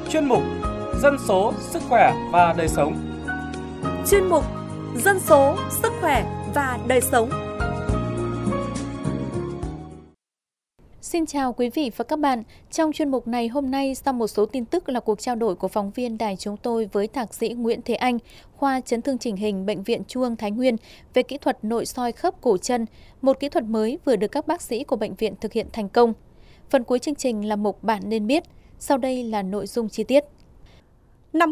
chuyên mục Dân số, sức khỏe và đời sống. Chuyên mục Dân số, sức khỏe và đời sống. Xin chào quý vị và các bạn. Trong chuyên mục này hôm nay, sau một số tin tức là cuộc trao đổi của phóng viên đài chúng tôi với Thạc sĩ Nguyễn Thế Anh, khoa chấn thương chỉnh hình Bệnh viện Trung ương Thái Nguyên về kỹ thuật nội soi khớp cổ chân, một kỹ thuật mới vừa được các bác sĩ của bệnh viện thực hiện thành công. Phần cuối chương trình là mục Bạn nên biết. Sau đây là nội dung chi tiết. Năm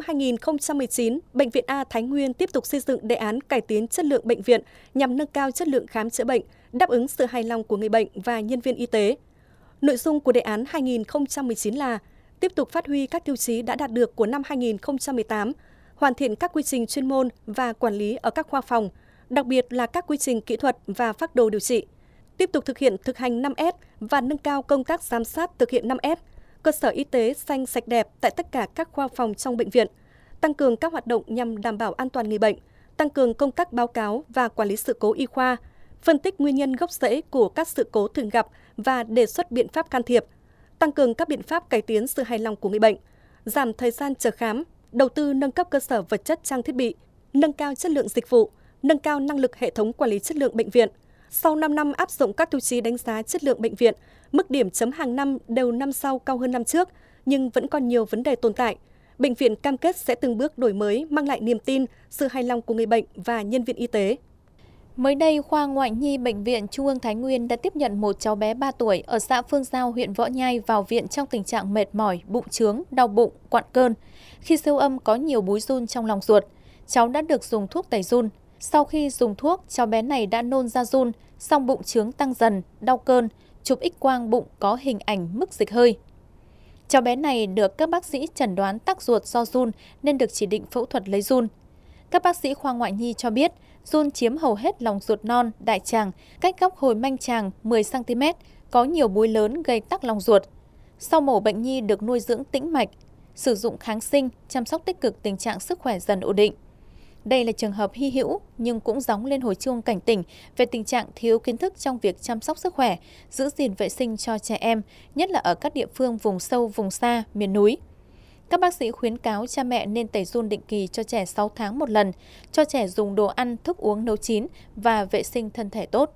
2019, Bệnh viện A Thái Nguyên tiếp tục xây dựng đề án cải tiến chất lượng bệnh viện nhằm nâng cao chất lượng khám chữa bệnh, đáp ứng sự hài lòng của người bệnh và nhân viên y tế. Nội dung của đề án 2019 là tiếp tục phát huy các tiêu chí đã đạt được của năm 2018, hoàn thiện các quy trình chuyên môn và quản lý ở các khoa phòng, đặc biệt là các quy trình kỹ thuật và phác đồ điều trị. Tiếp tục thực hiện thực hành 5S và nâng cao công tác giám sát thực hiện 5S, cơ sở y tế xanh sạch đẹp tại tất cả các khoa phòng trong bệnh viện, tăng cường các hoạt động nhằm đảm bảo an toàn người bệnh, tăng cường công tác báo cáo và quản lý sự cố y khoa, phân tích nguyên nhân gốc rễ của các sự cố thường gặp và đề xuất biện pháp can thiệp, tăng cường các biện pháp cải tiến sự hài lòng của người bệnh, giảm thời gian chờ khám, đầu tư nâng cấp cơ sở vật chất trang thiết bị, nâng cao chất lượng dịch vụ, nâng cao năng lực hệ thống quản lý chất lượng bệnh viện. Sau 5 năm áp dụng các tiêu chí đánh giá chất lượng bệnh viện, mức điểm chấm hàng năm đều năm sau cao hơn năm trước, nhưng vẫn còn nhiều vấn đề tồn tại. Bệnh viện cam kết sẽ từng bước đổi mới, mang lại niềm tin, sự hài lòng của người bệnh và nhân viên y tế. Mới đây, khoa ngoại nhi Bệnh viện Trung ương Thái Nguyên đã tiếp nhận một cháu bé 3 tuổi ở xã Phương Giao, huyện Võ Nhai vào viện trong tình trạng mệt mỏi, bụng chướng, đau bụng, quặn cơn. Khi siêu âm có nhiều búi giun trong lòng ruột, cháu đã được dùng thuốc tẩy giun. Sau khi dùng thuốc, cháu bé này đã nôn ra giun, song bụng chướng tăng dần, đau cơn, chụp X-quang bụng có hình ảnh mức dịch hơi. Cháu bé này được các bác sĩ chẩn đoán tắc ruột do giun nên được chỉ định phẫu thuật lấy giun. Các bác sĩ khoa ngoại nhi cho biết, giun chiếm hầu hết lòng ruột non, đại tràng, cách góc hồi manh tràng 10 cm, có nhiều búi lớn gây tắc lòng ruột. Sau mổ, bệnh nhi được nuôi dưỡng tĩnh mạch, sử dụng kháng sinh, chăm sóc tích cực, tình trạng sức khỏe dần ổn định. Đây là trường hợp hy hữu nhưng cũng gióng lên hồi chuông cảnh tỉnh về tình trạng thiếu kiến thức trong việc chăm sóc sức khỏe, giữ gìn vệ sinh cho trẻ em, nhất là ở các địa phương vùng sâu, vùng xa, miền núi. Các bác sĩ khuyến cáo cha mẹ nên tẩy giun định kỳ cho trẻ 6 tháng một lần, cho trẻ dùng đồ ăn, thức uống nấu chín và vệ sinh thân thể tốt.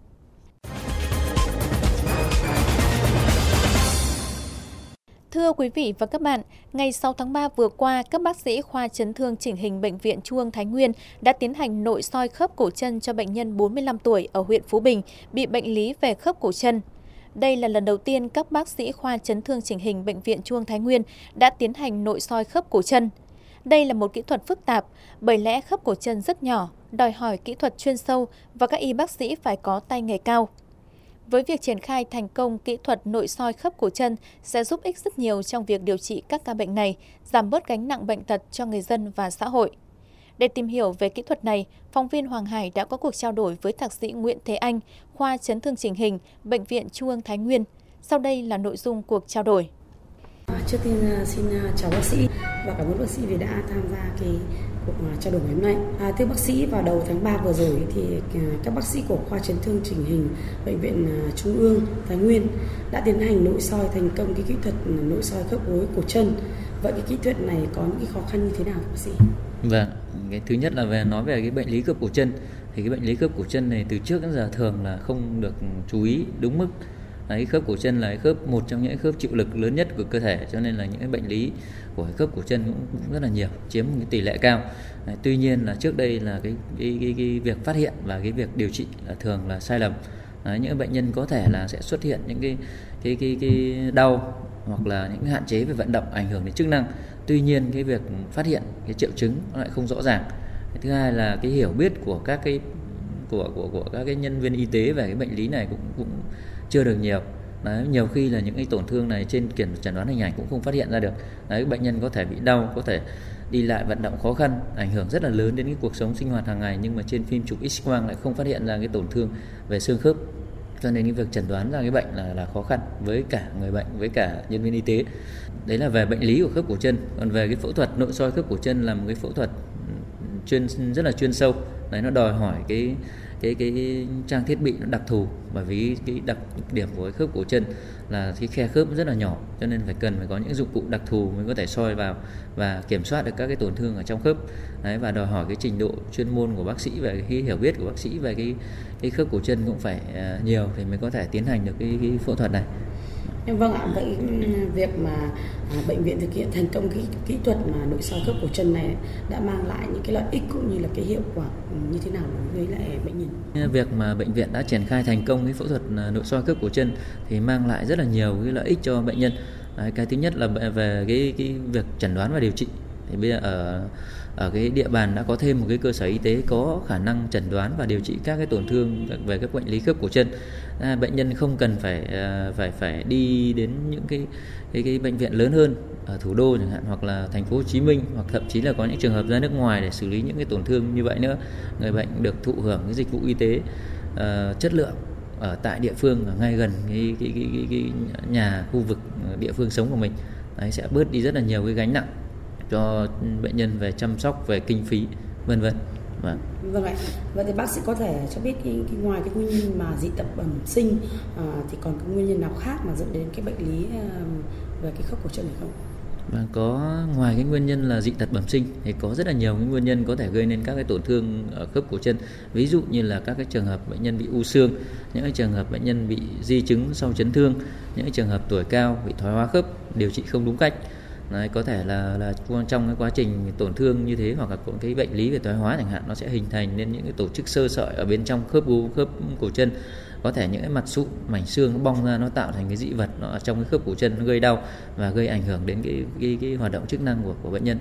Thưa quý vị và các bạn, ngày 6 tháng 3 vừa qua, các bác sĩ khoa chấn thương chỉnh hình Bệnh viện Trung ương Thái Nguyên đã tiến hành nội soi khớp cổ chân cho bệnh nhân 45 tuổi ở huyện Phú Bình bị bệnh lý về khớp cổ chân. Đây là lần đầu tiên các bác sĩ khoa chấn thương chỉnh hình Bệnh viện Trung ương Thái Nguyên đã tiến hành nội soi khớp cổ chân. Đây là một kỹ thuật phức tạp, bởi lẽ khớp cổ chân rất nhỏ, đòi hỏi kỹ thuật chuyên sâu và các y bác sĩ phải có tay nghề cao. Với việc triển khai thành công kỹ thuật nội soi khớp cổ chân sẽ giúp ích rất nhiều trong việc điều trị các ca bệnh này, giảm bớt gánh nặng bệnh tật cho người dân và xã hội. Để tìm hiểu về kỹ thuật này, phóng viên Hoàng Hải đã có cuộc trao đổi với Thạc sĩ Nguyễn Thế Anh, khoa chấn thương chỉnh hình, Bệnh viện Trung ương Thái Nguyên. Sau đây là nội dung cuộc trao đổi. Trước tiên xin chào bác sĩ và cảm ơn bác sĩ vì đã tham gia cuộc trao đổi ngày hôm nay. Thưa bác sĩ, vào đầu tháng 3 vừa rồi thì các bác sĩ của khoa chấn thương chỉnh hình Bệnh viện Trung ương Thái Nguyên đã tiến hành nội soi thành công kỹ thuật nội soi khớp gối cổ chân. Vậy kỹ thuật này có những khó khăn như thế nào bác sĩ? Vâng, cái thứ nhất là nói về cái bệnh lý khớp cổ chân. Thì cái bệnh lý khớp cổ chân này từ trước đến giờ thường là không được chú ý đúng mức. Đấy, khớp cổ chân là một trong những khớp chịu lực lớn nhất của cơ thể, cho nên là những cái bệnh lý của khớp cổ chân cũng rất là nhiều, chiếm một cái tỷ lệ cao. Đấy, tuy nhiên là trước đây là cái việc phát hiện và cái việc điều trị là thường là sai lầm. Đấy, những bệnh nhân có thể là sẽ xuất hiện những cái đau hoặc là những hạn chế về vận động ảnh hưởng đến chức năng. Tuy nhiên cái việc phát hiện cái triệu chứng nó lại không rõ ràng. Thứ hai là cái hiểu biết của các cái nhân viên y tế về cái bệnh lý này cũng chưa được nhiều. Đấy, nhiều khi là những cái tổn thương này trên kiểm chẩn đoán hình ảnh cũng không phát hiện ra được. Đấy, bệnh nhân có thể bị đau, có thể đi lại vận động khó khăn, ảnh hưởng rất là lớn đến cái cuộc sống sinh hoạt hàng ngày, nhưng mà trên phim chụp X-quang lại không phát hiện ra cái tổn thương về xương khớp. Cho nên cái việc chẩn đoán ra cái bệnh là khó khăn với cả người bệnh, với cả nhân viên y tế. Đấy là về bệnh lý của khớp cổ chân. Còn về cái phẫu thuật nội soi khớp cổ chân là một cái phẫu thuật rất là chuyên sâu. Đấy, nó đòi hỏi cái trang thiết bị nó đặc thù, bởi vì cái đặc điểm của cái khớp cổ chân là cái khe khớp rất là nhỏ, cho nên phải có những dụng cụ đặc thù mới có thể soi vào và kiểm soát được các cái tổn thương ở trong khớp. Đấy, và đòi hỏi cái trình độ chuyên môn của bác sĩ và cái hiểu biết của bác sĩ về cái khớp cổ chân cũng phải nhiều thì mới có thể tiến hành được cái phẫu thuật này. Vâng ạ, vậy việc mà bệnh viện thực hiện thành công cái kỹ thuật mà nội soi khớp cổ chân này đã mang lại những cái lợi ích cũng như là cái hiệu quả như thế nào đối với lại bệnh nhân? Việc mà bệnh viện đã triển khai thành công cái phẫu thuật nội soi khớp cổ chân thì mang lại rất là nhiều cái lợi ích cho bệnh nhân. Cái thứ nhất là về cái việc chẩn đoán và điều trị. Thì bây giờ ở cái địa bàn đã có thêm một cái cơ sở y tế có khả năng chẩn đoán và điều trị các cái tổn thương về các bệnh lý khớp cổ chân. Bệnh nhân không cần phải đi đến những cái bệnh viện lớn hơn ở thủ đô chẳng hạn, hoặc là thành phố Hồ Chí Minh, hoặc thậm chí là có những trường hợp ra nước ngoài để xử lý những cái tổn thương như vậy nữa. Người bệnh được thụ hưởng cái dịch vụ y tế chất lượng ở tại địa phương, ở ngay gần cái nhà khu vực địa phương sống của mình. Đấy, sẽ bớt đi rất là nhiều cái gánh nặng cho bệnh nhân về chăm sóc, về kinh phí, vân vân. Vâng ạ. Vậy thì bác sĩ có thể cho biết ngoài cái nguyên nhân mà dị tật bẩm sinh thì còn có nguyên nhân nào khác mà dẫn đến cái bệnh lý về cái khớp cổ chân này không? Có, ngoài cái nguyên nhân là dị tật bẩm sinh thì có rất là nhiều cái nguyên nhân có thể gây nên các cái tổn thương ở khớp cổ chân. Ví dụ như là các cái trường hợp bệnh nhân bị u xương, những cái trường hợp bệnh nhân bị di chứng sau chấn thương, những cái trường hợp tuổi cao bị thoái hóa khớp, điều trị không đúng cách. Đấy, có thể là trong cái quá trình tổn thương như thế, hoặc là cái bệnh lý về thoái hóa chẳng hạn, nó sẽ hình thành nên những cái tổ chức xơ sợi ở bên trong khớp cổ chân. Có thể những cái mặt sụn, mảnh xương nó bong ra, nó tạo thành cái dị vật nó ở trong cái khớp cổ chân, nó gây đau và gây ảnh hưởng đến cái hoạt động chức năng của bệnh nhân.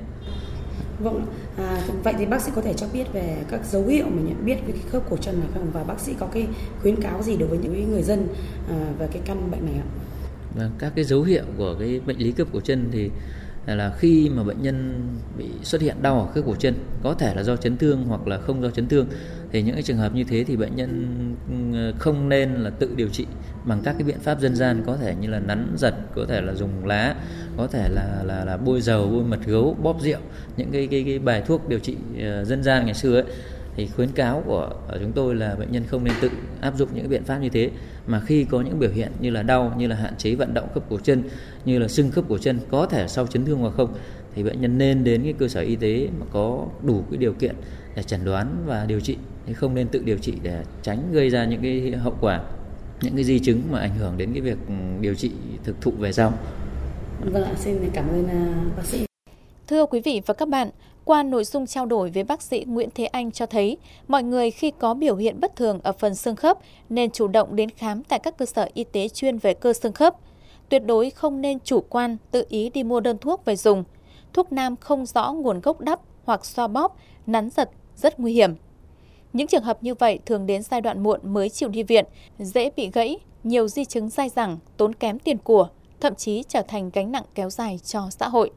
Vâng, vậy thì bác sĩ có thể cho biết về các dấu hiệu mà nhận biết về cái khớp cổ chân này không, và bác sĩ có cái khuyến cáo gì đối với những người dân về cái căn bệnh này ạ? Các cái dấu hiệu của cái bệnh lý khớp cổ chân thì là khi mà bệnh nhân bị xuất hiện đau ở khớp cổ chân, có thể là do chấn thương hoặc là không do chấn thương, thì những cái trường hợp như thế thì bệnh nhân không nên là tự điều trị bằng các cái biện pháp dân gian, có thể như là nắn giật, có thể là dùng lá, có thể là bôi dầu, bôi mật gấu, bóp rượu, những cái bài thuốc điều trị dân gian ngày xưa ấy. Thì khuyến cáo của chúng tôi là bệnh nhân không nên tự áp dụng những biện pháp như thế, mà khi có những biểu hiện như là đau, như là hạn chế vận động khớp cổ chân, như là sưng khớp cổ chân, có thể sau chấn thương hoặc không, thì bệnh nhân nên đến cái cơ sở y tế mà có đủ cái điều kiện để chẩn đoán và điều trị, thì không nên tự điều trị để tránh gây ra những cái hậu quả, những cái di chứng mà ảnh hưởng đến cái việc điều trị thực thụ về sau. Vâng ạ, xin cảm ơn bác sĩ. Thưa quý vị và các bạn, qua nội dung trao đổi với bác sĩ Nguyễn Thế Anh cho thấy, mọi người khi có biểu hiện bất thường ở phần xương khớp nên chủ động đến khám tại các cơ sở y tế chuyên về cơ xương khớp. Tuyệt đối không nên chủ quan, tự ý đi mua đơn thuốc về dùng. Thuốc nam không rõ nguồn gốc đắp hoặc xoa bóp, nắn giật rất nguy hiểm. Những trường hợp như vậy thường đến giai đoạn muộn mới chịu đi viện, dễ bị gãy, nhiều di chứng dai dẳng, tốn kém tiền của, thậm chí trở thành gánh nặng kéo dài cho xã hội.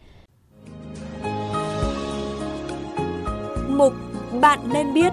Mục Bạn nên biết.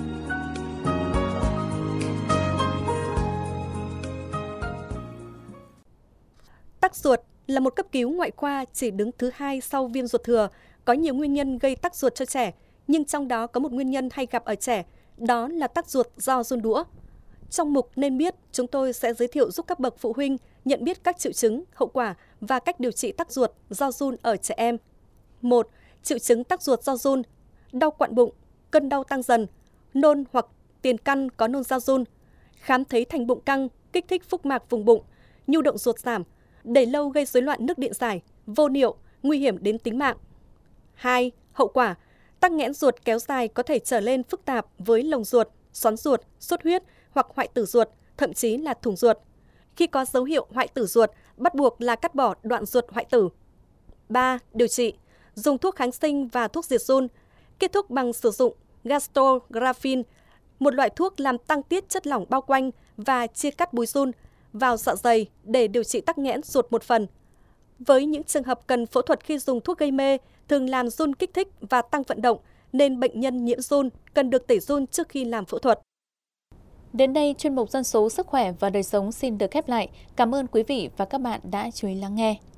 Tắc ruột là một cấp cứu ngoại khoa chỉ đứng thứ 2 sau viêm ruột thừa, có nhiều nguyên nhân gây tắc ruột cho trẻ, nhưng trong đó có một nguyên nhân hay gặp ở trẻ, đó là tắc ruột do giun đũa. Trong mục Nên biết, chúng tôi sẽ giới thiệu giúp các bậc phụ huynh nhận biết các triệu chứng, hậu quả và cách điều trị tắc ruột do giun ở trẻ em. 1. Triệu chứng tắc ruột do giun: đau quặn bụng, cơn đau tăng dần, nôn hoặc tiền căn có nôn ra giun, khám thấy thành bụng căng, kích thích phúc mạc vùng bụng, nhu động ruột giảm, để lâu gây rối loạn nước điện giải, vô niệu, nguy hiểm đến tính mạng. 2. Hậu quả: tắc nghẽn ruột kéo dài có thể trở lên phức tạp với lồng ruột, xoắn ruột, xuất huyết hoặc hoại tử ruột, thậm chí là thủng ruột. Khi có dấu hiệu hoại tử ruột, bắt buộc là cắt bỏ đoạn ruột hoại tử. 3. Điều trị: dùng thuốc kháng sinh và thuốc diệt giun, kết thúc bằng sử dụng gastrografin, một loại thuốc làm tăng tiết chất lỏng bao quanh và chia cắt bùi giun vào dạ dày để điều trị tắc nghẽn ruột một phần. Với những trường hợp cần phẫu thuật khi dùng thuốc gây mê, thường làm giun kích thích và tăng vận động, nên bệnh nhân nhiễm giun cần được tẩy giun trước khi làm phẫu thuật. Đến đây, chuyên mục Dân số, Sức khỏe và Đời sống xin được khép lại. Cảm ơn quý vị và các bạn đã chú ý lắng nghe.